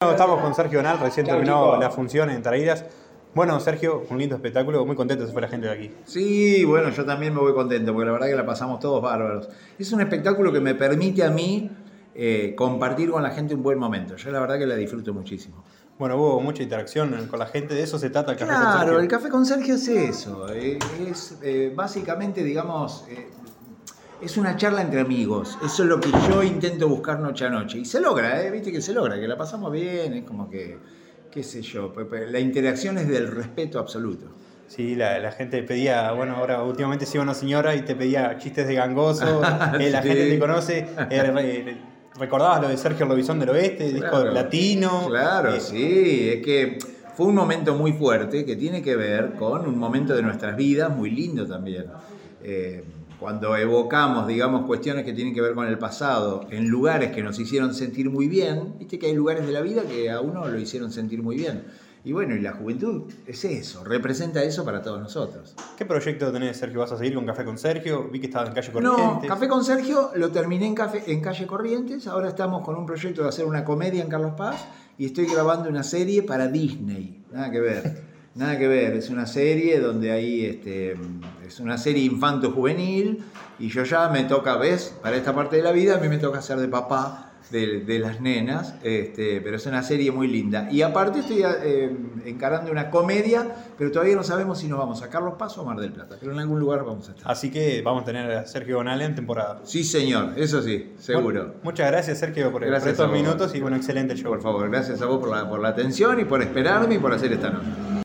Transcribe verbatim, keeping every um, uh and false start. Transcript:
Bueno, estamos con Sergio Bonal, recién Chau, terminó chicos. la función en Traídas. Bueno, Sergio, un lindo espectáculo, muy contento se fue la gente de aquí. Sí, bueno, yo también me voy contento, porque la verdad que la pasamos todos bárbaros. Es un espectáculo que me permite a mí eh, compartir con la gente un buen momento. Yo la verdad que la disfruto muchísimo. Bueno, hubo mucha interacción con la gente, de eso se trata el Café con Claro, Sergio. el Café con Sergio es eso. eh, Es eh, básicamente, digamos, eh, es una charla entre amigos. Eso es lo que yo intento buscar noche a noche. Y se logra, ¿eh? Viste que se logra, que la pasamos bien, es como que, qué sé yo, la interacción es del respeto absoluto. Sí, la, la gente pedía, bueno, ahora últimamente se iba una señora y te pedía chistes de gangoso, eh, la Sí. gente te conoce, eh, re- recordabas lo de Sergio Lobizón del Oeste, disco Claro, latino. Claro, eh, sí, es que fue un momento muy fuerte que tiene que ver con un momento de nuestras vidas muy lindo también. Eh, cuando evocamos, digamos, cuestiones que tienen que ver con el pasado en lugares que nos hicieron sentir muy bien, viste que hay lugares de la vida que a uno lo hicieron sentir muy bien. Y bueno, y la juventud es eso, representa eso para todos nosotros. ¿Qué proyecto tenés, Sergio? ¿Vas a seguir con Café con Sergio? Vi que estabas en Calle Corrientes. No, Café con Sergio lo terminé en, Café, en Calle Corrientes, ahora estamos con un proyecto de hacer una comedia en Carlos Paz y estoy grabando una serie para Disney, nada que ver, nada que ver, es una serie donde hay, este, es una serie infanto-juvenil y yo ya me toca, ¿ves? Para esta parte de la vida a mí me toca ser de papá de, de las nenas, este, pero es una serie muy linda. Y aparte estoy eh, encarando una comedia, pero todavía no sabemos si nos vamos a Carlos Paz o a Mar del Plata, pero en algún lugar vamos a estar. Así que vamos a tener a Sergio Bonal en temporada. Sí, señor, eso sí, seguro. Bueno, muchas gracias, Sergio, por, Gracias por estos a vos. minutos y bueno, excelente show. Por favor, gracias a vos por la, por la atención y por esperarme y por hacer esta nota.